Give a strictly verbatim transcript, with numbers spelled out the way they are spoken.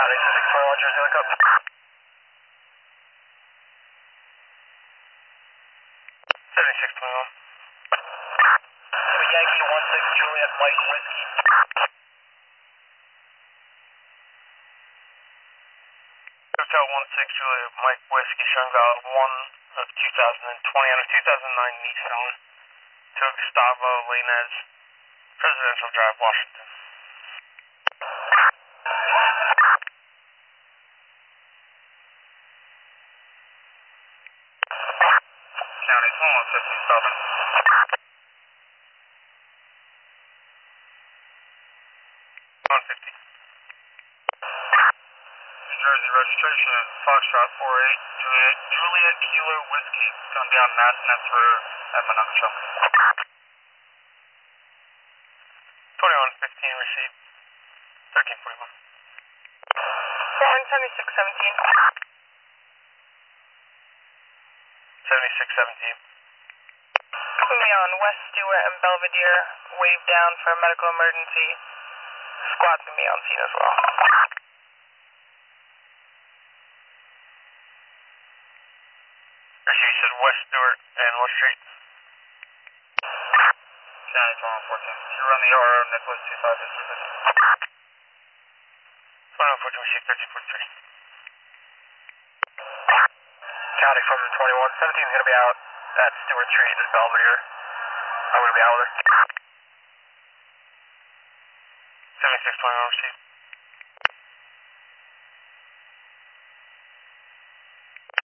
County six twenty-one, Jersey Lookup. seventy-six twenty-one. Yankee one six Juliet Mike Whiskey. Hotel one six Juliet Mike Whiskey, showing valid one of two thousand twenty on a two thousand nine Nissan to Gustavo Lainez, Presidential Drive, Washington. County twenty-one fifty, Southern. one fifty. New Jersey registration is Foxtrot four eight Juliet, Juliet Kilo Whiskey, going down Massanutten Road at Monongahela. twenty-one fifteen received. thirteen forty-one. seventy-six seventeen. seventy-six seventeen. Moving on, West Stewart and Belvedere, wave down for a medical emergency. Squad's going to be on scene as well. As you said, West Stewart and what street? County twenty-one fourteen. You run the R O Nicholas two five is with us. twenty-one fourteen received, thirteen forty-three. County from the twenty-one seventeen is going to be out at Stewart Street in Belvedere. I'm going to be out with her. seventy-six twenty-one received.